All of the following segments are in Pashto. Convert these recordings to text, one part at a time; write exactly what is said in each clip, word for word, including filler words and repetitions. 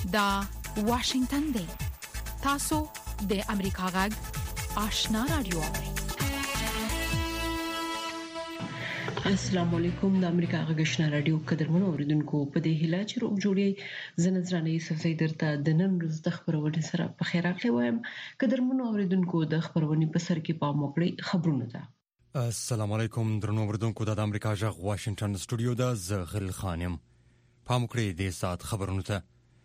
دا واشنگتن دی. تاسو د امریکا غږ آشنا رادیو. السلام علیکم. د امریکا غږ آشنا رادیو قدرمنو اوریدونکو په دې هیله چې روغ جوړی زنځرانه یوسف زیدرته د نن ورځ د خبرونې سره په خیر راغلی وایم. قدرمنو اوریدونکو د خبرونې په سر کې پام وکړئ. خبرونه ده. السلام علیکم درنو اوریدونکو. د امریکا غږ واشنگټن سټوډیو د زغل خانم. پام وکړئ د سات خبرونه ته.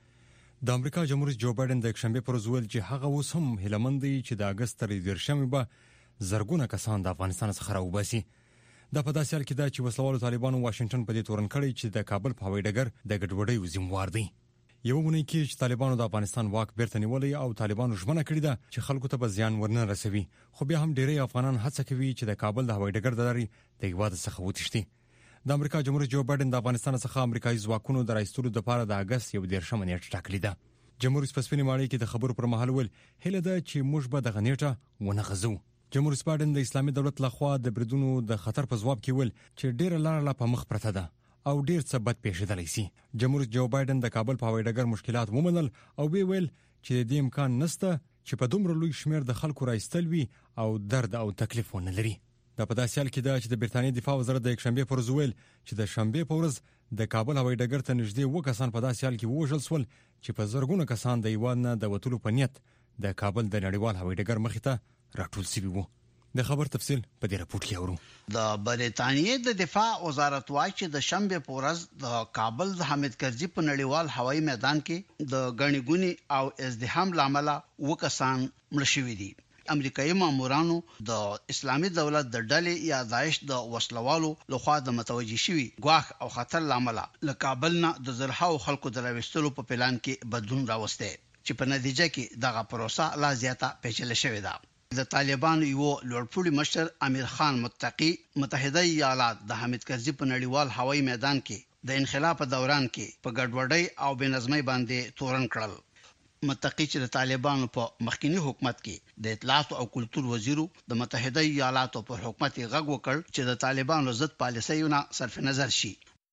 د امریکا جمهور رئیس جو بایدن د یکشنبه پر ورځ ویل چې هغه اوس هم هیلمند دی چې د اگست تر دیرشمې به زرګونه کسان د افغانستان څخه راوباسي. دا په داسې حال کې ده چې وسلوالو طالبانو واشنگټن په دې تورن کړی چې د کابل په هوایي ډګر د ګډوډۍ ذمہوار دی. یو مونږ کې چې طالبانو د افغانستان واک بیرته نیولې او طالبانو ژمنه کړې ده چې خلکو ته به زیان ورنه رسوي، خو بیا هم ډېری افغانان هڅه کوي چې د کابل د هوایي ډګر د لارې د هیواد څخه وتښتي. د امریکا جمهور رئیس جو بایدن د افغانستان څخه امریکایي ځواکونو د راایستلو لپاره د اگست یو دیرشمه نیټه ټاکلې ده. جمهور رئیس په سپینې ماڼۍ کې د خبرو پر مهال ویل هیله ده چې موږ به دغه نیټه ونه غځو. جمهور رئیس بایدن د اسلامي دولت لخوا د بریدونو د خطر په ځواب کې ویل چې ډیره لار لا په مخ پرته ده او ډیر څه بد پیښیدلی سي. جمهور رئیس جو بایدن د کابل په هوایي ډګر مشکلات ومنل او وی ویل چې د دې امکان نشته چې په دومره لوی شمیر د خلکو راایستل وي او درد او تکلیف ونه لري. دا په داسې حال کې ده چې د برتانیې دفاع وزارت د یکشنبه پر ورځ ویل چې د شنبه پر ورځ د کابل هوایي ډګر ته نږدې و کسان په داسې حال کې ووژل شول چې په زرګونه کسان د هیواد نه د وټولو په نیت د کابل د نړیوال هوایي ډګر مخې ته راټول شوي وو. د خبر تفصیل په دې راپور کې اورو. د برتانیې د دفاع وزارت وايي چې د شنبه په ورځ د کابل د حامد کرزي په نړیوال هوایي میدان کې د غنیګونی او ازدحام لامل وکسان مړ شوي دي. امریکایي مامورانو د اسلامي دولت د ډلې یا داعش د وسلوالو لخوا د متوجي شوی ګواښ او خطر لامل له کابل نه د زرهاو خلکو د راوستلو په پلان کې بدلون راوسته چې په نتیجه کې دغه پروسه لا زیاته پیچلې شوې ده. د طالبانو یو لوړپوړي مشر امیر خان متقی متحده ایالات د حامد کرزي په نړیوال هوایي میدان کې د انقلاب په دوران کې په ګډوډۍ او بېنظمۍ باندې تورن کړل. متقی چې د طالبانو په مخکینی حکومت کې د اطلاعات او کلتور وزیرو د متحده ایالاتو پر حکومت غږ وکړ چې د طالبانو ضد پالیسیونه صرف نظر شي.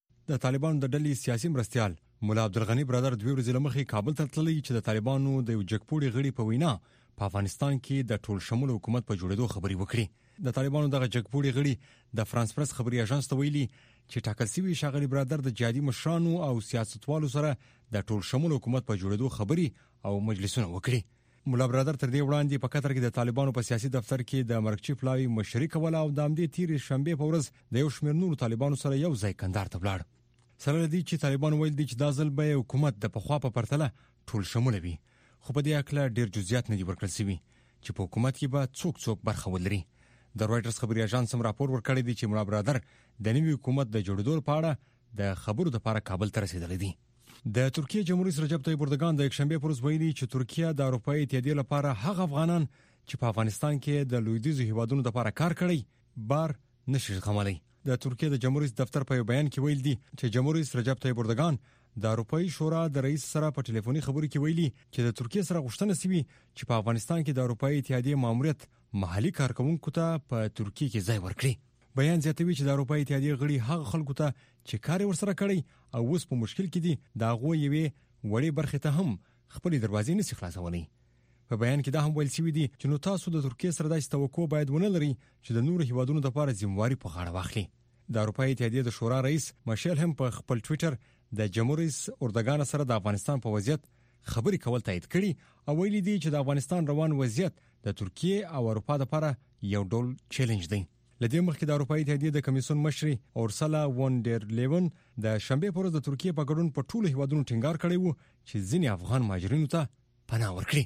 د طالبانو د ډلې سیاسي مرستيال مولا عبدالغنی برادر دوی ورځې لمخې کابل ته تللی چې د طالبانو د یو جګپوړي غړي په وینا په افغانستان کې د ټول شمول حکومت په جوړېدو خبري وکړي. د طالبانو دغه جګپوړي غړي د فرانس پرس خبري اژانس ته ویلي چې ټاکل شوی شاغلي برادر د جهادي مشرانو او سیاستوالو سره د ټول شمول حکومت په جوړېدو خبري او مجلسونه وکړي. مولا برادر تر دې وړاندې په قطر کې د طالبانو په سیاسي دفتر کې د مرکچی پلاوی مشري کوله او د امدې تیر شنبه په ورځ د یو شمېر نورو طالبانو سره یو ځای کندهار ته ولاړ. سره دې چې طالبان ویل دي چې د ځل به حکومت د پخوا په پرتله ټول شمول وي، خو په دې اکله ډیر جزئیات نه دي ورکړل شوي چې په حکومت کې به څوک څوک برخه ولري. د رويټرز خبري اژانس هم راپور ورکړی دی چې مولا برادر د نوي حکومت د جوړېدو لپاره د خبرو لپاره کابل ته رسیدلی دی. د ترکیه جمهور رئیس رجب طیب اردوغان د یکشنبه پر ورځ ویلي چې ترکیه د اروپایي اتحادیې لپاره هغه افغانان چې په افغانستان کې د لویدیځو هیوادونو لپاره کار کړی بار نشي زغملی. د ترکیه د جمهور رئیس دفتر په بیان کې ویل دي چې جمهور رئیس رجب طیب اردوغان د اروپایي شورا د رئیس سره په ټلیفوني خبرو کې ویلي چې د ترکیه سره غوښتنه شوی چې په افغانستان کې د اروپایي اتحادیې ماموریت محلي کارکونکو ته په ترکیه کې ځای ورکړي. بیان زیاتوي چې د اروپایي اتحادیې غړي هغه خلکو ته چې کار ورسره کړی او اوس په مشکل کې دي دا غو یوې وړې برخه ته هم خپل دروازې نشي خلاصولای. په بیان کې دا هم ویل شوی دی چې نو تاسو د ترکیه سره د توقع باید ونه لري چې د نورو هیوادونو لپاره ذمہواری په غاړه واخلي. د اروپایي اتحادیې د شورا رئیس مایشل هم په خپل ټوئیټر د جمهور رئیس اردوغان سره د افغانستان په وضعیت خبري کول تایید کړي او ویلي دی چې د افغانستان روان وضعیت د ترکیه او اروپا لپاره یو ډول چیلنج دی. لدې مخکې د اروپایي اتحادیې د کمیسیون مشري اورسلا وون ډر لیون د شنبه پر ورځ د ترکیه په ګډون په ټولو هیوادونو ټینګار کړی وو چې ځینې افغان مهاجرینو ته پناه ورکړي.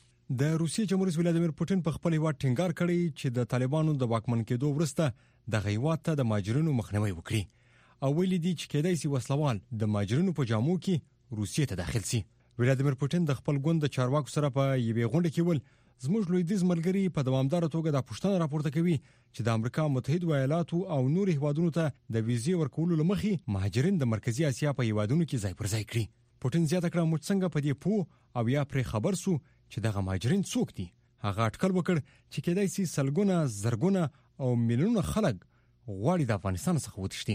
د روسیې جمهور رئیس ولادیمیر پوتین په خپل هیواد ټینګار کړی چې د طالبانو د واکمن کېدو وروسته د هیواد ته د مهاجرینو مخنیوي وکړي او ویلي دي چې کېدای شي وسلوال د مهاجرینو په جامو کې روسیې ته داخل شي. ولادیمیر پوتین د خپل ګوند د چارواکو سره په یوې غونډه کې ول زموږ لویدیز ملګری په دوامدار توګه د پښتنه راپورته کوي چې د امریکا متحده ایالاتو او نور هیوادونو ته د ویزې ورکولو لمخې مهاجرین د مرکزی اسیا په هیوادونو کې ځای پر ځای کړي. پوتین زیاته کړه موږ څنګه په دې پوه او یا پر خبر سو چې دغه مهاجرین څوک دي. هغه اټکل وکړ چې کېدای شي سلګونه زرګونه او میلیونونه خلک غواړي د افغانستان څخه وتښتي.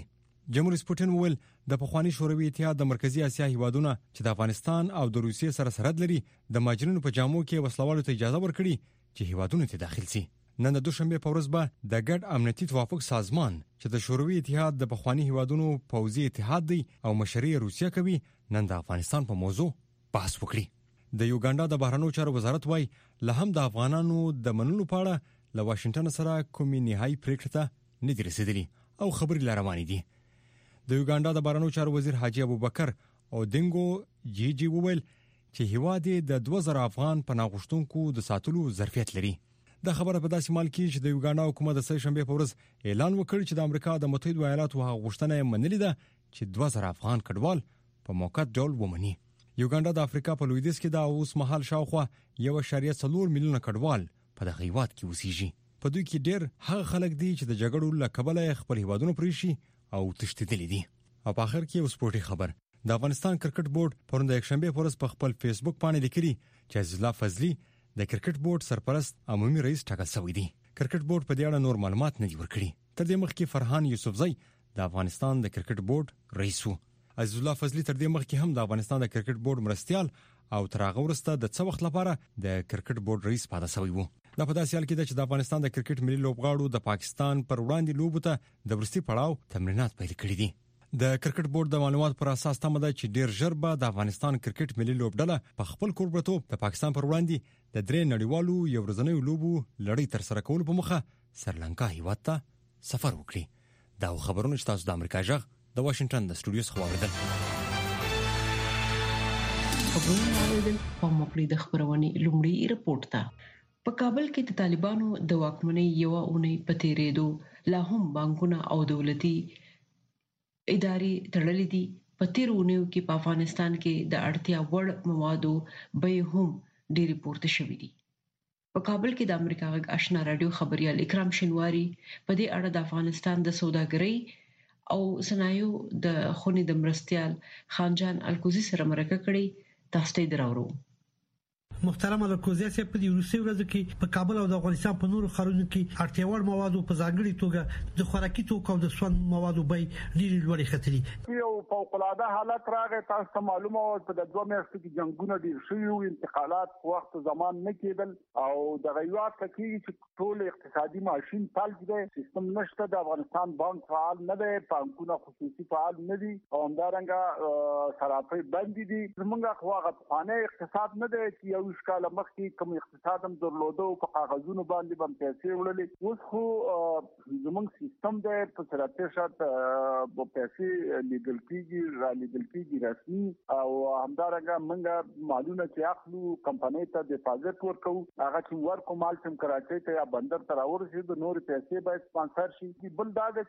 جمهور سپوټین وویل د پخوانی شوروي اتحاد د مرکزی اسیا هیوادونو چې د افغانستان او د روسیې سره سرحد لري د ماجرینو په جامو کې وسلوالو ته اجازه ورکړي چې هیوادونو ته داخل شي. نن د دوشنبه په ورځ به د ګډ امنیتي توافق سازمان چې د شوروي اتحاد د پخوانی هیوادونو پوځي اتحاد دی او مشري روسیا کوي نن د افغانستان په موضوع بحث وکړي. د یوګانډا د بهرنیو چارو وزارت وايي له هم د افغانانو د منلو په اړه له واشنگټن سره کومې نهایی پریکړه ته نه دي رسیدلي او خبرې لا روانې دي. د یوګانډا د بهرنیو چارو وزیر حاجی ابوبکر او دینګو جیجی وویل چې هیواد د دوه زره افغان پناهغوښتونکو د ساتلو ظرفیت لري. د خبره په داسې مال کې چې د یوګانډا حکومت د سه شنبه په ورځ اعلان وکړ چې د امریکا د متحده ایالاتو هغه غوښتنه منلې ده چې دوه زره افغان کډوال په موقت ډول ومني. یوګانډا د افریقا په لویدیځ کې د اوس مهال شاوخوا یو اشاریه څلور میلیونه کډوال په دغه هیواد کې اوسېږي. په دوی کې ډېر هغه خلک دي چې د جګړو له کبله خپل هیوادونو پریشي او تښتېدلي دي. او په اخر کې یو سپورټي خبر. د افغانستان کرکټ بورډ پرون د یکشنبه په ورځ په خپل فیسبوک باندې لیکلي چې عزیز الله فضلي د کرکټ بورډ سرپرست عمومي رئیس ټاکل شوی دی. کرکټ بورډ په دې اړه نور معلومات نه دی ورکړي. تر دې مخکې فرحان یوسفزئی د افغانستان د کرکټ بورډ رئیس وو. عزیز الله فضلي تر دې مخکې هم د افغانستان د کرکټ بورډ مرستيال او تر هغه وروسته د څه وخت لپاره د کرکټ بورډ رئیس پاتې شوی وو. دا په داسې حال کې ده چې د افغانستان د کرکټ ملي لوبغاړو د پاکستان پر وړاندې لوبو ته د ورستي پړاو تمرینات پیل کړي دي. د کرکټ بورډ د معلومات پر اساس تمه ده چې ډیر ژر به د افغانستان کرکټ ملي لوبډله په خپل کوربرتوب د پاکستان پر وړاندې د درې نړیوالو یو ورځنیو لوبو لړۍ تر سره کول په مخه سریلانکا هیواد ته سفر وکړي. دا خبرونه چې تاسو د امریکا جغ د واشنگټن د سټوډیوز خبر اوریدل. خبرونه اوریدل په مخکې د خبرونې لومړی رپورت ته. په کابل کې د طالبانو د واکمنۍ یو اونۍ په تیرېدو لا هم بانکونه او دولتي ادارې تړلې دي. په تیر اونیو کې په افغانستان کې د اړتیا وړ موادو بیې هم ډېرې پورته شوې دي. په کابل کې د امریکا غږ آشنا رادیو خبريال اکرام شینواری په دې اړه د افغانستان د سوداګرۍ او صنایعو د خونې د مرستيال خانجان الکوزي سره مرکه کړې. تاسو ته درورو. محترم الکوزي صاحب په روسي ورځ کې په کابل او د افغانستان په نورو ښارونو کې اړتیاوړ موادو په ځانګړي توګه د خوراکي توکو او د سون موادو بیې ډېرې لوړې ختلي. یو فوق العاده حالت راغی. تاسو ته معلومه و په د دوه میاشتو کې جنگونه ډېر شوي وو، انتقالات په وخت زمان نه کېدل او د غیوات کېږي چې ټول اقتصادي ماشین فعال دی، سیستم نشته. د افغانستان بانک فعال نه دی، بانکونه خصوصي فعال نه دي او همدارنګه صرافۍ بند دي. زمونږ خو هغه پخوانی اقتصاد نه دی چې یو کال مخکې کوم اقتصاد هم درلوده او په کاغذونو باندې هم پیسې وړلې. اوس خو زموږ سیستم دی په سرعتي شرط په پیسې لیګل کېږي، را لیګل کېږي رسمي او همدارنګه موږ مالونه چې اخلو کمپنۍ ته ډیپازټ ورکوو، هغه چې ورکو مال چې کراچۍ ته یا بندر ته راورسېږي نور پیسې باید سپانسر شي. بل دا ده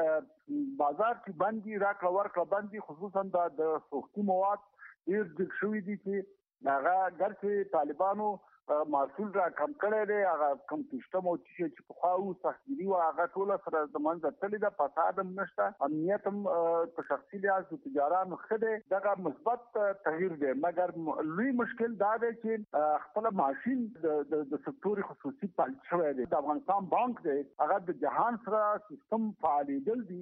چې بازار کې باندې راکړه ورکړه باندې خصوصا د سوختي مواد ډېر ډېر شوي دي چې هغه ګرځي طالبانو محصول را کم کړی دی. هغه کم سیستم او چې په خواو سختګیری او هغه ټول سره د منځ تللی ده. فساد هم نشته، امنیت هم په شخصي لحاظ د تجارانو ښه دی. دغه مثبت تغییر دی، مګر لوی مشکل دا دی چې خپل ماشین د سکتور خصوصي پالت شوی دی. د افغانستان بانک دی هغه د جهان سره سیستم فعالیدل دي.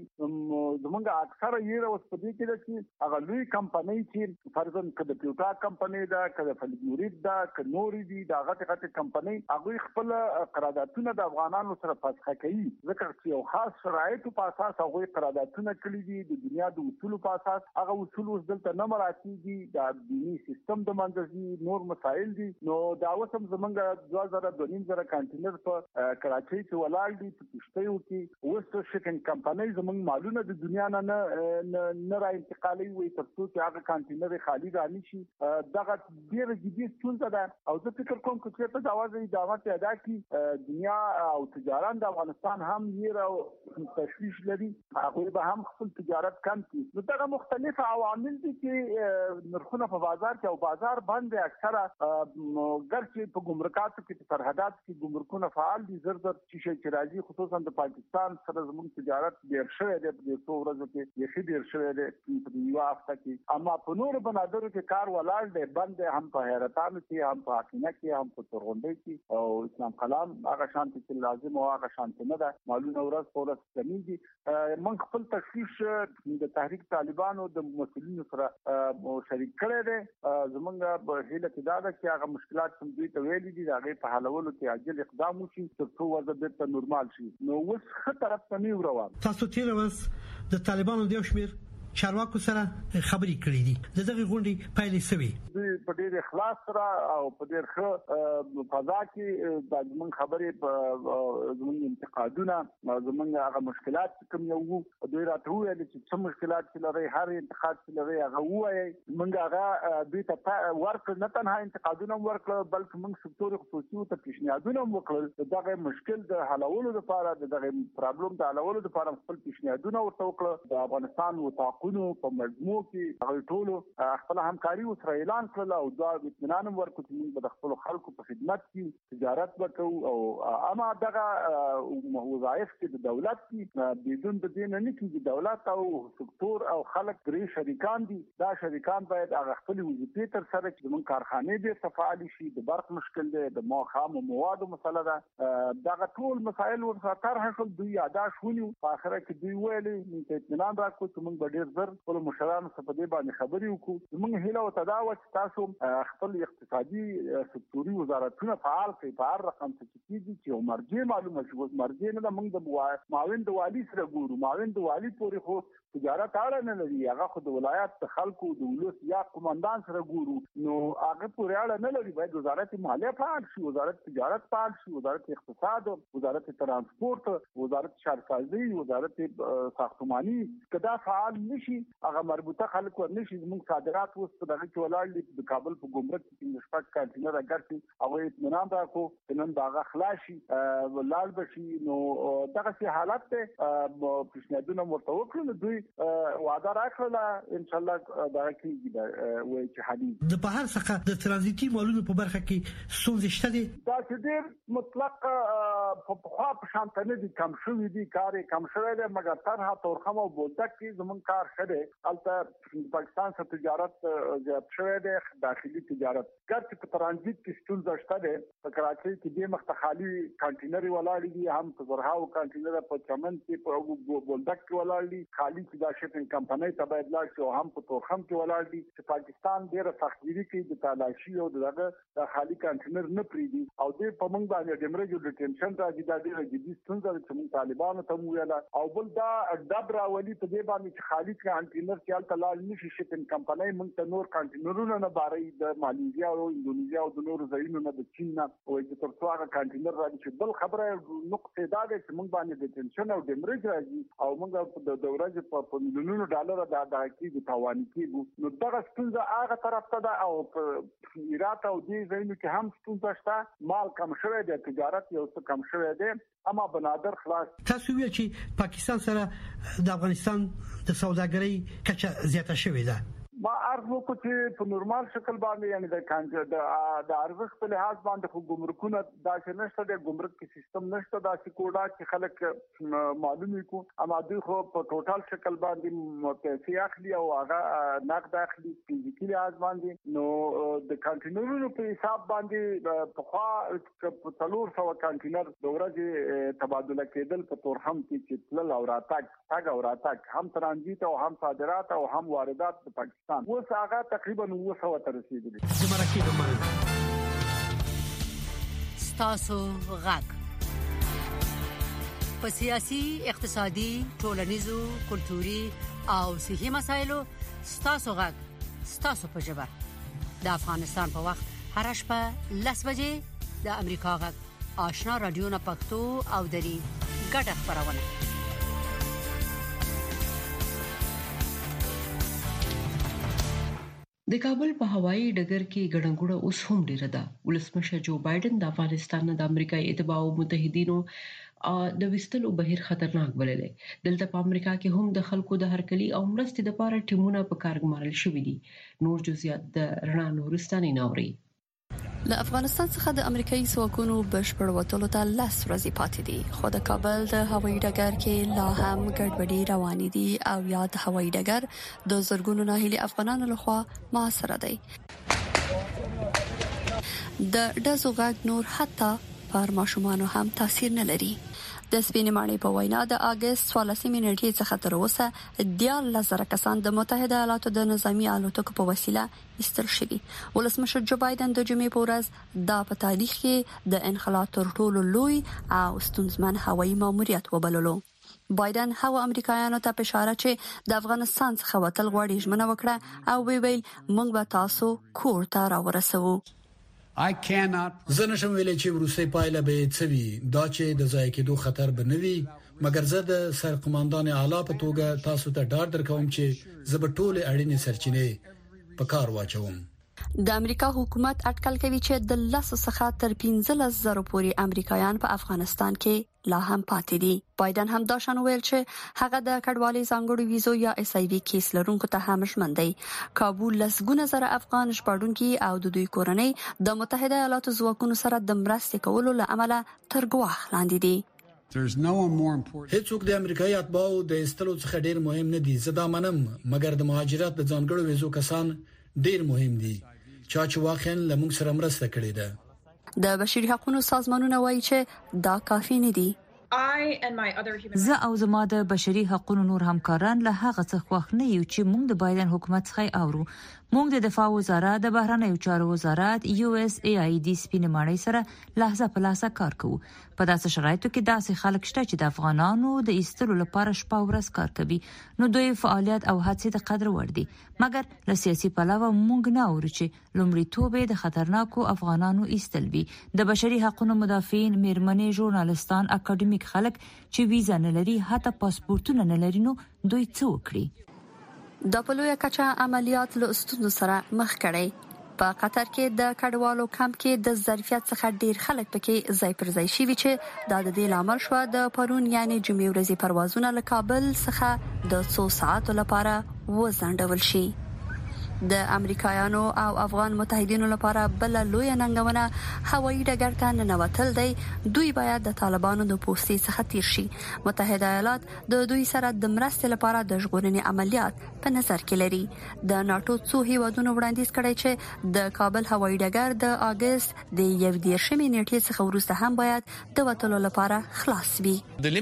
زمونږ اکثره یې اوس په دې کې ده چې هغه لوی کمپنۍ چې فرضاً کده پیوټا کمپنۍ ده، کده فلګورید ده، که نورې دي هغه غټه کمپنۍ هغه خپل قراردادونه د افغانانو سره فسخ کوي، ځکه چې یو خاص شرایطو په اساس هغه قراردادونه کړی دي د دنیا د اصولو په اساس. هغه اصول اوس دلته نه مراعاتېږي، د دیني سیستم د منځي نور مسایل دي. نو دا اوس هم زمونږ دوه زره دوه نیم زره کانټینر په کراچۍ کې ولاړ دي په کشتیو کې. اوس شپینګ کمپنۍ زمونږ مالونه د دنیا نه نه را انتقالي وي تر څو چې هغه کانټینر خالی را نشي. دغه ډېر جدي ستونزه ده او زه فکر کوم چې په دا وځي ادامه پیدا کی دنیا او تجارت د افغانستان هم یې او تشویش لري، هغه به هم خپل تجارت کم کړي. نو دا مختلف عوامل دي چې نرخونه په بازار کې او بازار باندې اکثره ګرځي په ګمرکاتو کې سرحدات کې ګمرکونه فعال دي. زر زر چې راځي خصوصا د پاکستان سره زموږ تجارت ډېر شوی دی په څو ورځو کې، یې ډېر شوی دی په یو هفته کې. اما په نور بنادرو کې کار ولاړ دی، بند هم په حیرتانو کې هم په حقیقت کې کې هم په تورغونډي کې او اسلام کلام هغه شانتي چې لازم او هغه شانتي نه ده معلومه ورځ په ورځ کمیږي. من خپل تشویش د تحریک طالبانو د مسؤلینو سره شریک کړی دی. زمونږ په هیله کې دا ده چې هغه مشکلات چې دوی ته ویلي دي هغه په حلولو کې عاجل اقدام وشي تر څو وضع بیرته نورمال شي. نو اوس ښه طرف ته نه روان. تاسو تیر ورځ د طالبانو د یو شمیر چارواکو سره خبرې کړې دي د دغه غونډې پایلې سوي دوی په ډېر اخلاص سره او په ډېر ښه فضا کې د زمونږ خبرې په زمونږ انتقادونه زمونږ هغه مشکلات کوم یو دوی راته ویل چې څه مشکلات چې لري هر انتقاد چې لري هغه وایي موږ هغه دوی ته ورکړ نه تنها انتقادونه ورکړ بلکې موږ سکتور خصوصي ته پیشنهادونه وکړل دغه مشکل د حلولو لپاره دغه پرابلم د حلولو لپاره خپل پیشنهادونه ورته وکړل. د افغانستان وطاق نو په مجموع کې هغه ټولو خپل همکاري سره اعلان کړل او دا اطمینان ورکړ چې موږ د خپل خلکو په خدمت کې تجارت وکړو او اما دغه وظایف چې د دولت کې بدون د دین نه کېږي. دولت او سکتور او خلک درې شریکان دي. دا شریکان باید هغه خپل وظیفې تر سره چې موږ کارخانه دې فعال شي. د برق مشکل دی د موخام او موادو مسله ده. دغه ټول مسایل ورسره طرح شول. دوی یاداش ونیو په اخره کې دوی ویلي موږ اطمینان راکړو چې موږ به ډېر زر خپل مشرانو څخه په دې باندې خبرې وکړو. موږ هیله او تداوت تاسو خپل اقتصادي سکتوري وزارتونه فعال کړئ په هر رقم څه کېږي چې مرجع معلومه شي. مرجع نه موږ د معاون د والي سره ګورو. معاون د والي پورې خو تجارت اړه نه لري. هغه خو د ولایت د خلکو د ولس یا قومندان سره ګورو. نو هغه پورې اړه نه لري. باید وزارت مالیه فعال شي، وزارت تجارت فعال شي، وزارت اقتصاد، وزارت ترانسپورت، وزارت شهرسازي، وزارت ساختماني کدا فعال نشي هغه مربوطه خلک ورنشي. موږ صادرات اوس په دغه کې ولاړ دي. د کابل په ګمرک کې د شپږ کانټینر اګرتي هغه اطمینان راکو چې نن دا خلاصي لاړ بشي. نو دغه سي حالت ته پیشنهادونه ورته وکړل. دوی وعده راکړه ان شاء الله دا کېږي وایي چې حدیث د بهر څخه د ترانزیتي مالونو په برخه کې ستونزې شته دي. دا چې ډېر مطلق په خوا په شان نه دي کم شوي دي. کار کم شوی دی مګر طرحه تورخم او بولدک کې زمونږ کار شته. البته پاکستان سره تجارت زیات شوی دی. داخلي تجارت ګرځي په ترانزیت کې ستونزه شته ده. په کراچۍ کې د مخ ته خالي کانټینر ولاړ دي. هم په زرهاو کانټینر په چمن کې په بولدک کې ولاړ دي. خالي چې دا شپږ کمپنۍ تبادله شي او هم په تورخم کې ولاړ دي چې پاکستان ډېر سختګيري کوي د تلاشي او دغه د خالي کانټینر نه پریدي او د پمنګ باندې دمرجو ډیټنشن راځي. دا ډېر جدي ستونزه چې موږ طالبانو ته ویل او بل دا ډبره ولي په دې باندې چې خالي کانټینر کې الته لاړ نشي شپږ کمپنۍ موږ ته نور کانټینرونه نه باري د ماليزیا او اندونیزیا او د نور ځایونو نه د چین نه او چې تر څو هغه کانټینر راځي چې بل خبره نقطه دا ده چې موږ باندې ډیټنشن او دمرج راځي او موږ د دورځ په مليونونو ډالر د داخلي د توان کېږي. نو دغه ستونزه هغه طرف ته ده او په ایرات او دې ځایونو کې هم ستونزه شته. مال کم شوی دی، تجارت یو څه کم شوی دی اما بنادر خلاص. تاسو ویل چې پاکستان سره د افغانستان د سوداګرۍ کچه زیاته شوې ده. ما عرض وکړ چې په نورمال شکل باندې یعنی د کانټ د د ارزښت په لحاظ باندې خو ګمرکونه دا چې نشته د ګمرک کې سیستم نشته دا چې کوډا چې خلک معلومي کو اما دوی خو په ټوټال شکل باندې پیسې اخلي او هغه نقد اخلي فزیکي لحاظ باندې. نو د کانټینرونو په حساب باندې په خوا په څلور سو کانټینر د ورځې تبادله کېدل په تورخم کې چې تل او راتګ تاګ او راتګ هم ترانزیت او هم صادرات او هم واردات د پاکستان اوس هغه تقریبا اوه سوه ته رسیدلی. زمرکې د مال ستاسو غږ په سیاسي، اقتصادي، ټولنیزو، کلتوري او صحي مسایلو ستاسو غږ ستاسو په ژبه د افغانستان په وخت هر شپه لس بجې د امریکا غږ آشنا رادیو نه پښتو او دري ګډه خبرونه. د کابل په هوایي ډګر کې ګڼګوړه اوس هم ډیره ده. ولسمشر جو بایدن د افغانستان د امریکایي اتباع او متحدینو د وستلو بهیر خطرناک بللې. دلته په امریکا کې هم د خلکو د هرکلي او مرستې لپاره ټیمونه په کار ګمارل شوې دي. نور جزئیات د رڼا نورستاني ناوري. له افغانستان څخه د امریکایي ځواکونو بشپړ وټولو ته لس ورځې پاتې دي، خو د کابل د هوایي ډګر کې لا هم ګډوډي روانې دي او یا د هوایي ډګر د زرګونو ناهیلي افغانانو لخوا محاصره دی. د ډزو غږ نور حتی پر ماشومانو هم تاثیر نه لري. د سپینمانې په وینا د اگست څوارلسمې نیټې څخه تر اوسه دیارلس زره کسان د متحده ایالاتو د نظامی الوتکو په وسیله ایستل شوي. ولسمشر جو بایدن د جمعې په ورځ دا په تاریخ کې د انخلا تر ټولو لوی او ستونزمن هوایي ماموریت وبللو. بایدن هغه امریکایانو ته اشاره چې د افغانستان څخه وتل غواړي ژمنه وکړه او ویل موږ به تاسو کور ته راورسوو. زه نشم ویلای چې روسي پایله به څوي دا چې د ځای کېدو خطر بنوي، مګر زه د سرقماندان اعلی په توګه تاسو ته ډاډ درکوم چې زه به ټول اړینې سرچینې په کار واچوم. د امریکا حکومت اټکل کوي چې د لاسو څخه تر پنځلس زره پورې امریکایان په افغانستان کې لا هم پاتې دي. بایدن هم دا شان ویل چې هغه د کډوالۍ ځانګړو ویزو یا اس ای وی کیس لرونکو ته هم ژمن دی. کابل لسګونه زره افغان ژباړونکي او د دوی کورنۍ د متحده ایالاتو ځواکونو سره د مرستې کولو له امله تر ګواښ لاندې دي. هیڅوک د امریکایي اتباعو د استلو څخه ډیر مهم نه دي. زه دا منم، مګر د مهاجرت د ځانګړو ویزو کسان ډیر مهم دي چا چې واقعا لمونږ سره مرسته کړې ده. د بشري حقوقو سازمانونه وایي چې دا کافي نه دي. زه او زما د بشري حقوقو نور همکاران له هغه څخه خوښ نه یو چې موږ د بایدن حکومت څخه اورو. موږ د دفاع وزارت، د بهرنیو چارو وزارت، یو اس ای آی ډي سپینمانۍ سره لحظه په لحظه کار کوو. په داسې شرایطو کې داسې خلک شته چې د افغانانو د ایستلو لپاره شپه ورځ کار کوي، نو دوی فعالیت او هڅې د قدر وړ دي. مګر له سیاسي پلوه موږ نه اورو چې لومړیتوب د خطرناکو افغانانو ایستل وي. د بشري حقوقو مدافعین، میرمنې، ژورنالستان، اکاډمیک خلک چې ویزا نه لري، حتی پاسپورتونه نه لري، نو دوی څه وکړي؟ د پلوې کچا عملیات له ستونزو سره مخ کړي. په قطر کې د کډوالو کمپ کې د ظرفیت څخه ډیر خلک پکې ځای پر ځای شوي چې دا د دې لامل شو د پرون یعنی جمعې ورځې پروازونه له کابل څخه د څو ساعتو لپاره وځنډول شي. د امریکایانو او افغان متحدینو لپاره بل لوی ننګونه هوایي ډګر ته ننوتل دی. دوی باید د طالبانو د پوستې څخه تیر شي. متحده ایالات د دوی سره د مرستې لپاره د ژغورنې عملیات په نظر کې لري. د ناتو څو هیوادونو وړاندیز کړی چې د کابل هوایي ډګر د اگست د یو دیرشمې نیټې څخه وروسته هم باید د وټلو لپاره خلاص وي.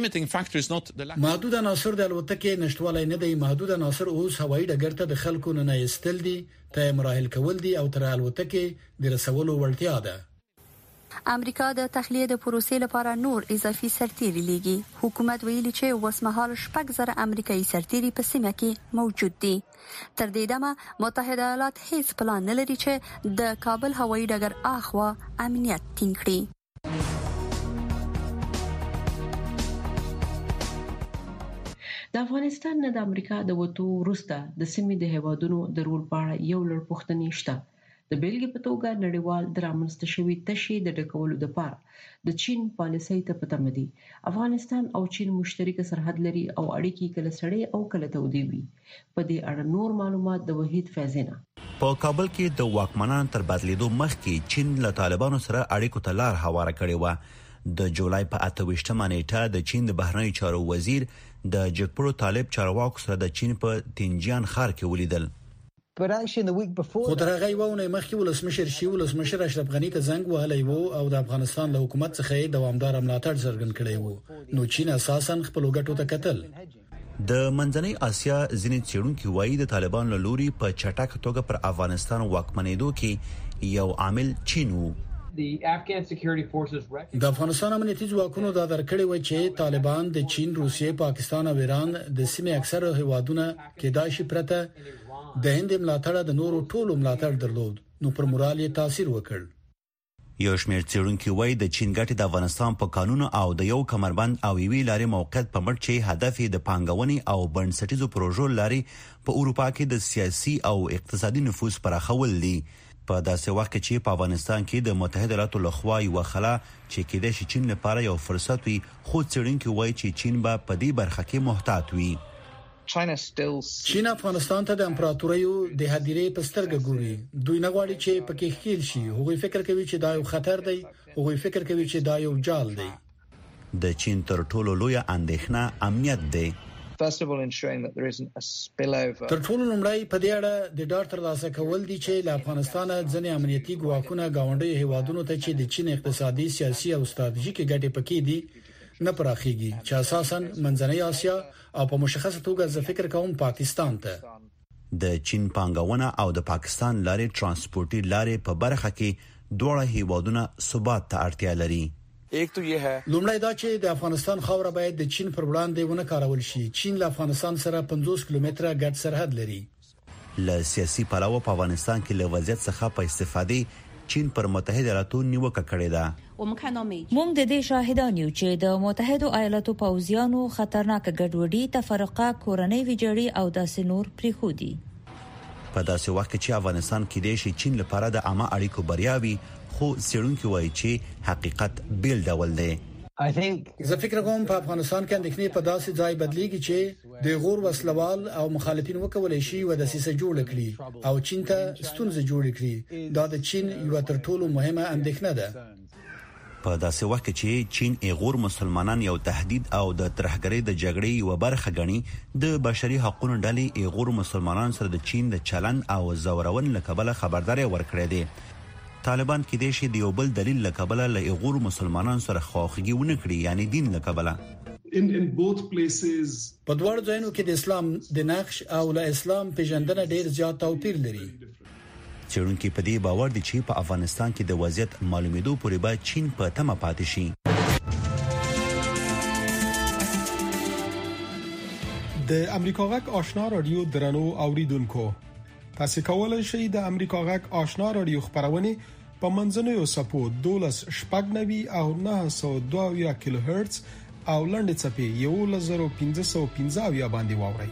محدود عناصر د الوتکې نشټوالی نه دی. محدود عناصر اوس هوایي ډګر ته د خلکو نه ایستل دي، ته مراحل کول دي او تر الوتکې د رسولو وړتیا ده. امریکا د تخلیه د پروسې لپاره نور اضافي سرتیري لیږي. حکومت ویلي چې وسمهال شپږ زره امریکایي سرتیري په سیمه کې موجود دي. تر دې دمه متحده ایالات هیڅ پلان نه لري چې د کابل هوایي ډګر اخوا امنیت ټینګ کړي. د افغانستان نه د امریکا د وټو وروسته د سیمې د هیوادونو د رول په اړه یو لړ پوښتنې شته. د بیلګې په توګه نړیوال درامنسته شوی تشي د ډکولو لپاره د چین پالیسۍ ته پتم دي. افغانستان او چین مشترک سرحد لري او اړیکې کله سړې او کله تودې وي. په دې اړه نور معلومات د وحید فیضینا. په کابل کې د واکمنانو تر بدلیدو مخکې چین له طالبانو سره اړیکو ته لار هواره کړې و. د جولای په اته ویشتمه نیټه د چین د بهرنیو چارو وزیر د جګپړو طالب چارواکو سره د چین په تینجان ښار کې ولیدل. خو تر هغه یو نه مخکې ولسمشر شي ولسمشر اشرف غنی ته زنګ وهلی وو او د افغانستان له حکومت څخه دوامدار ملاتړ څرګند کړی وو. نو چین اساساً خپل ګټو ته کتل. د منځنۍ اسیا ځینې څېړونکي وایي د طالبان له لوري په چټک توګه پر افغانستان واکمنېدو کې یو عامل چین وو. د افغانستان امنیتي ځواکونو دا درکړی و چې طالبان د چین، روسیې، پاکستان او ایران د سیمې اکثره هیوادونه کېدای شي پرته د هند ملاتړ د نورو ټولو ملاتړ درلود، نو پر مورال یې تاثیر وکړ. یو شمېر څېړونکي وایي د چین ګټې د افغانستان په قانون او د یو کمربند او یوې لارې موقعیت په مټ چې هدف یې د پانګونې او بنسټیزو پروژو لارې په اروپا کې د سیاسي او اقتصادي نفوذ پراخول دي. په داسې وخت کې چې په افغانستان کې د متحده ایالاتو لخوا یو خلا چې کېدای شي چین لپاره یو فرصت وي، خو څېړونکي وایي چې چین به په دې برخه کې محتاط وي. چین افغانستان ته د امپراتوریو د هدیرې په سترګه ګوري. دوی نه غواړي چې پکې ښکیل شي. هغوی فکر کوي چې دا یو خطر دی. هغوی فکر کوي چې دا یو جال دی. د چین تر ټولو لوی اندېښنه امنیت دی. first of all ensuring that there isn't a spillover. تر ټولو لومړی په دې اړه د ډاډ ترلاسه کول دي چې له افغانستان ځنې امنیتي ګواښونه گاونډي هیوادونو ته چې د چین اقتصادي سیاسي او ستراتیژیکي ګټې پکې دي نه پراخيږي چې اساسا منځنۍ اسیا او په مشخصه توګه زه فکر کوم پاکستان ته د چین پانګونه او د پاکستان لارې ترانسپورتي لارې په برخه کې دوه هیوادونه ثبات ته اړتیا لري. एक तो ये है لومړی دا چې د افغانستان خاوره باید د چین پر وړاندې ونه کارول شي. چین له افغانستان سره پنځوس کیلومتره ګډ سرحد لري. له سیاسي پلوه په افغانستان کې له وضعیت څخه په استفادې چین پر متحده ایالاتو نیوکه کړې ده. موږ د دې شاهدان یو چې د متحده ایالاتو پوځیانو خطرناک ګډوډي، تفرقه، کورنۍ ویجاړي او داسې نور پریخودي. په داسې وخت کې چې افغانستان کې د شي چین لپاره د عامه اړیکو بریاوي خو سیړونکو وایي چې حقیقت بیل ډول دی. زه فکر کوم په افغانستان کې اندېښنې په داسې ځای بدلیږي چې د غور وسلوال او مخالفین وکولای شي و د سیسه جوړ کړي او چین ته ستونزې جوړ کړي. دا د چین یو تر ټولو مهمه اندېښنه ده. په داسې وخت کې چې چین ایغور مسلمانان یو تهدید او د ترهګرۍ د جګړې یو برخه غني، د بشري حقوقو ډلې ایغور مسلمانان سره د چین د چلن او زورون لکبله خبرداري ورکړې ده. طالبان کې د شي د یو بل دلیل لکبله له ایغور مسلمانان سره خواخوږي ونه کړي، یعنی دین لکبله. in in both places په دواړو ځایونو کې د اسلام د نقش او له اسلام پیژندنه ډیر زیات توپیر لري. چېرونکو په دې باور دي چې په افغانستان کې د وضعیت معلومېدو پورې به چین په تمه پاتې شي. د امریکا غږ آشنا رادیو درنو اوریدونکو، تاسو کولای شئ د امریکا غږ آشنا رادیو خبرونه په منځنوي سپو دولس شپږ نوي او نه سو دوه کیلو هرتز او لنډ چپی یو لزر پنځه سو پنځه باندې واورئ.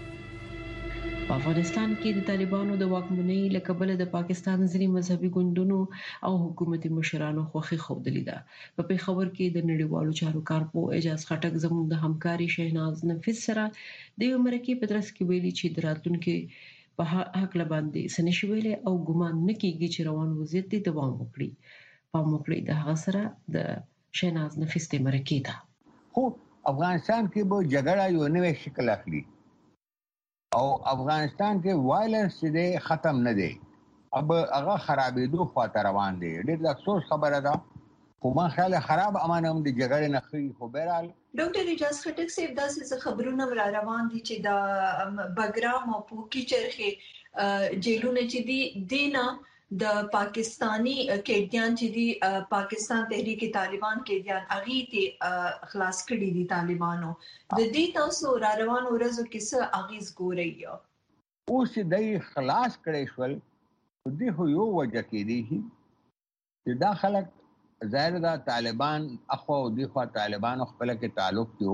په افغانستان کې د طالبانو د واکمنۍ لکبل د پاکستان ځینی مذهبي ګوندونو او حکومتي مشرانو خوخي خوبدلی ده. په پیښور کې د نړیوالو چارو کارپو اجازه خټک زموږ د همکاري شهناز نفیس سره د یو مرکه پدرس کې ویلي چې دراتونکو په حق لباندې سنشویل او ګمان نکېږي چې روان وضعیت دې دوام وکړي. په موکړې د هغه سره د شهناز نفیس ته مرکه ده. خو افغانستان کې به جګړه یو نوې شکل اخلي او افغانستان کې وایلنس دې ختم نه دی، اب هغه خرابېدو خواته روان دی. ډېر د افسوس خبره ده، خو ما خیال خراب امانه هم د جګړې نه خي. خو بهرحال ډاکټر اجازه خټک صاحب داسې خبرونه را روان دي چې د بګرام او پوکی چرخه جیلونه چې دي دینا د پاکستانی کېدیان چې دي پاکستان تحریک طالبان کېدیان اغي ته خلاص کړي دي طالبانو. د دې تاسو را روان ورځو کې څه اغیز ګورئ؟ اوس دې خلاص کړي شول دې هو یو وجه کې دي چې دا خلک ظاهر دا طالبان اخو او دی خو طالبان خپل کې تعلق دیو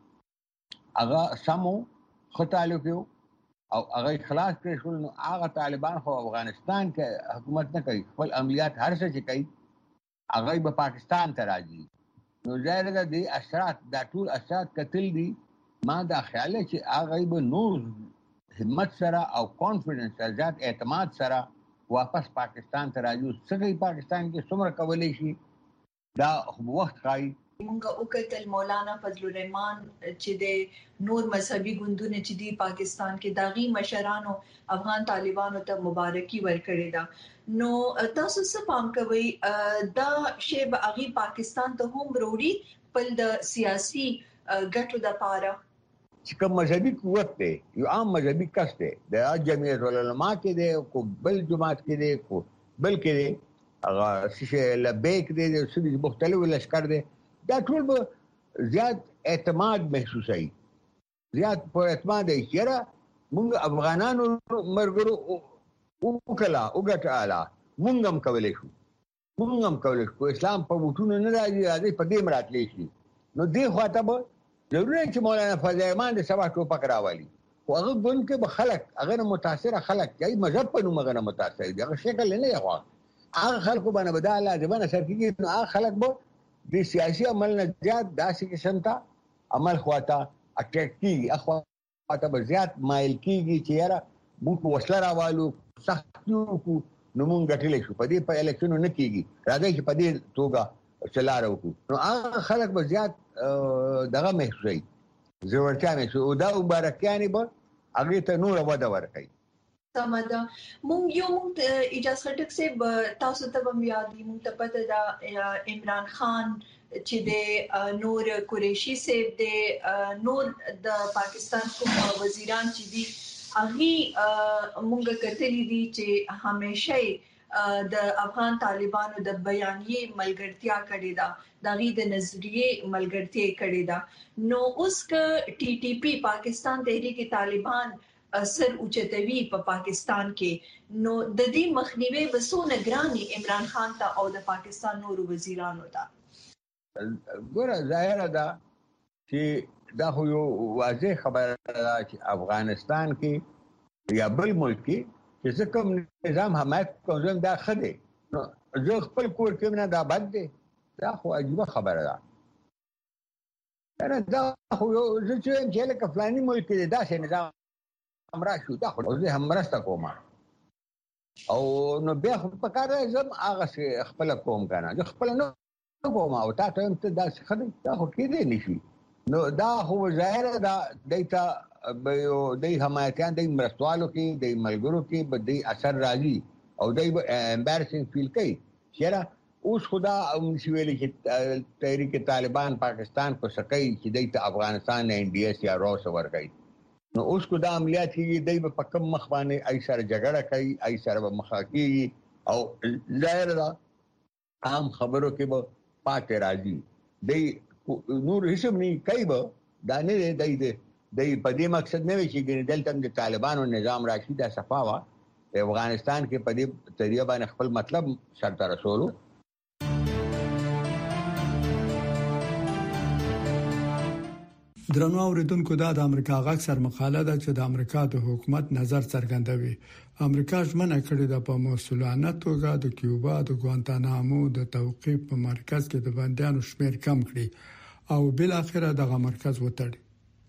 هغه سمو خو تعلق دیو او هغه خلاص کړی شول. نو هغه طالبان خو افغانستان کې حکومت نه کوي، خپل عملیات هر څه چې کوي هغه به پاکستان ته راځي. نو ظاهر دا دی اثرات دا ټول اثرات کتل دي. ما دا خیال چې هغه به نور همت سره او کانفیډنس زیات اعتماد سره واپس پاکستان ته راځي. څنګه پاکستان کې څومره کولای شي دا وخت خای. مونږه وکتل مولانا فضل الرحمن چې د نور مذهبي ګوندونه چې دی پاکستان کې داغي مشرانو افغان طالبانو ته مبارکي ورکړې ده. نو تاسو څه پام کوئ دا شی به اغي پاکستان ته هم وروړي په د سیاسي ګټو د پاره چې کوم مذهبي قوت دی یو عام مذهبي کس دی د جمعیت العلماء کې دی کو بل جماعت کې دی کو بل کې دی هغه چې لبیک دی د سړي مختلف لشکر دی دا ټول به زیات اعتماد محسوسای زیات پر اعتماد یې چیرې موږ افغانانو مرګرو وکلا وګټه اعلی موږ هم کولای شو موږ هم کولای شو اسلام په وټونو نه راځي راځي په دې مراتلې شي. نو دې خواته به ضروري چې مولانا فضل الرحمن د سبا ټوپک راوالي خو هغه ګوند کې به خلک هغه متاثر خلک یي مذهب په نوم هغه متاثر دي هغه شکل نه یو هغه خلکو باندې بدل لازمه سر کېږي. نو هغه خلک به د سیاسي عمل نه زیات داسې قسم ته عمل خواته اټریکټي اخواته به زیات مایل کېږي چې یاره موږ وسله راوالو سخت یو کو نو موږ ګټلې شو په دې په الیکشنو نه کېږي راځي چې په دې توګه چلاره وکړو. نو هغه خلک به زیات دغه محسوسوي زورتیا مې شو دا مبارکیانې به هغه ته نور وده ورکړي. سمدا مونږ یو مونږ اجازه خټک سے تاسو ته هم یادې مونږ ته پته دا عمران خان چې د نور قریشي سے د نور د پاکستان کوم وزیران چې دي هغه مونږ کتلې دي چې همیشه د افغان طالبانو د بیانیه ملګرتیا کړې ده د غي د نظریه ملګرتیا کړې ده. نو اوس ک ټي ټي پی پاکستان تحریک طالبان اثر اوچتوي په پاکستان کې نو د دې مخنیوي وسونه ګراني عمران خان ته او د پاکستان نورو وزیرانو ته. ګوره ظاهره ده چې دا خو یو واضح خبره ده چې افغانستان کې یا بل ملک کې چې کوم نظام حمایت کوي دا خده نو زه خپل کور کې نه دا بد دي. دا خو عجیب خبره ده. دا خو یو چې لکه فلاني ملک کې دا څه نظام امرا شو دا خو زه هم راسته کوم او نو بیا خو په کار زم هغه خپل کوم کنه زه خپل نه کوم او تاسو هم ته دا څه خدای دا خو کېدې نشي. نو دا خو ظاهر دا دایته به یو د حمایتيان د مرستوالو کې د ملګرو کې به د اثر راځي او د امبارسینګ فیل کوي چې اوس خدا ویل چې تحریک طالبان پاکستان کو سکی چې د افغانستان نه انډي اس یا روس ورګي. نو اوس کو دا عملیات کې د په کم مخ باندې ای سره جګړه کوي ای سره مخاکي او ظاهر دا عام خبرو کې به پاتې راځي. د نور هیڅ نه کوي به دا نه دی د د په دې مقصد نه وي چې دلته د طالبانو نظام راشي دا صفاوه افغانستان کې په دې طریقه باندې خپل مطلب سره رسولو. درنو اوریدونکو دا د امریکا غږ سر مقاله ده چې د امریکا د حکومت نظر څرګندوي. امریکا ژمنه کړې ده په مسؤلانه توګه د کیوبا د ګوانتانامو د توقيف په مرکز کې د بنديانو شمیر کم کړي او بل اخره دغه مرکز وتړي.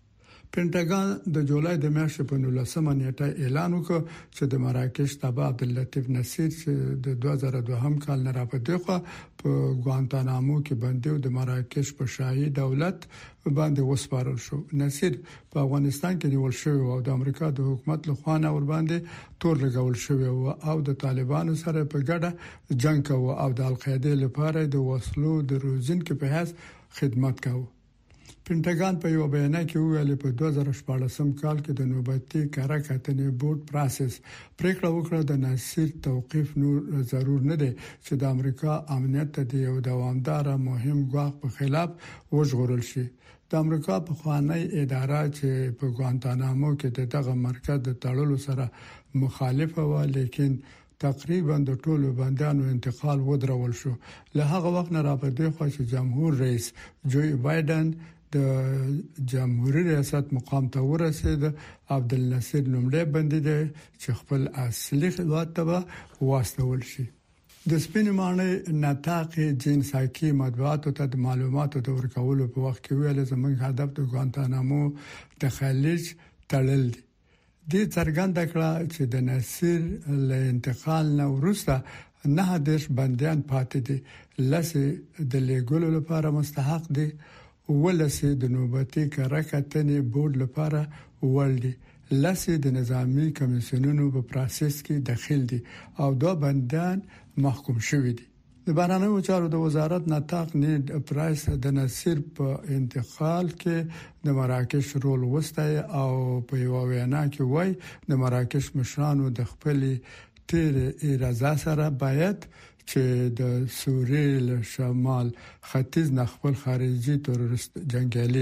پینټاګان د جولای د میاشتې په نولسمه نیټه اعلان وکړ چې د مراکش تبع عبداللطیف نصیر چې د دوه زره دوه کال نه راپدې خو په ګوانتانامو کې بندي د مراکش په شاهي دولت باندې وسپارل شو. نصیر په افغانستان کې نیول شوی او د امریکا د حکومت له خوا نه ور باندې تور لګول شوی او د طالبانو سره په ګډه جنگ کوي او د القاعده لپاره د وسلو د روزن کې په هڅه خدمت کوي. پینټاګان په یو بیان کې ویلي په دوه زره شپږم کال کې د نوبتي کارا کتنې بورډ پروسس پریکړه وکړه د نصیر توقيف نور ضرور نه دی چې د امریکا امنیت ته یو دوامدار مهم ګواښ په خلاف وژغورل شي. د امریکا په خوانی اداره چې په ګوانتانامو کې دغه مرکز د تړلو سره مخالفه و لیکن تقریبا د ټولو بندیانو انتقال ودرول شو. له هغه وخت نه راپدې خو چې جمهور رئیس جوی بایدن د جمهوریت ریاست مقام ته ورسید. عبدالناصر لومړی بندي دی چې خپل اصلي خدمات ته واستول شي. د سپینمانه نطاق جین ساکی مطبوعاتو ته د معلوماتو د ورکولو په وخت کې ویل زموږ هدف د ګوانتانامو د خلیج تړل دي. د څرګند کړه چې د نصیر له انتقال نه وروسته نه دیش بنديان پاتې دي. لسه د لیګولو لپاره مستحق دي ولسه د نوبتي کارکتنې بورډ لپاره ولدي. لسه د نظامی کمیسیونونو په پروسس کې داخل دي او دا بنديان محکوم شوی دي. د بهرنیو چارو د وزارت نطاق نیډ پرایس د نصیر په انتقال کې د مراکش رول وستای او په یو وینا کې وای د مراکش مشرانو د خپل تیر ارزا سره باید چې د سوریې له شمال ختیځ نه خپل خارجي تروریست جنگیالي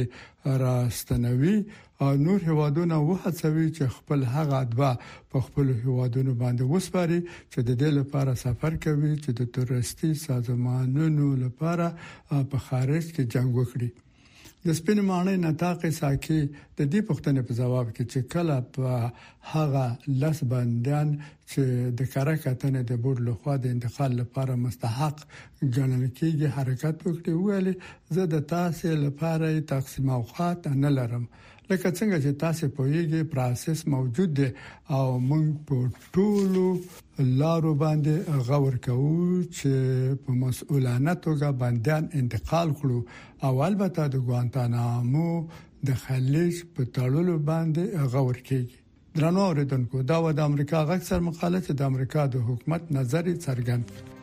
راستنوي او نور هوادونه وهڅوي چې خپل هغه ادبا په خپل هوادونو باندې وسپاري چې د دې لپاره سفر کوي چې د تروریستي سازمانونو لپاره په خارج کې جنگ وکړي. د سپینمانه نطاق ساکی د دې پوښتنې په جواب کې چې کله په هغه لاس بنديان چې د کارکتنې د بورډ لخوا د انتقال لپاره مستحق ګڼل کېږي حرکت وکړي ویلي زه د تاسو لپاره تقسیم اوقات نه لرم. لکه څنګه چې تاسو په یوه پروسس موجود دی او موږ په ټولو لارو باندې غور کوو چې په مسؤلانه توګه بنديان انتقال کړو او البته د ګوانتانامو د خلیج په تړلو باندې غور کوي. درنو اوریدونکو دا و د امریکا غږ سر مقاله چې د امریکا د حکومت نظر څرګند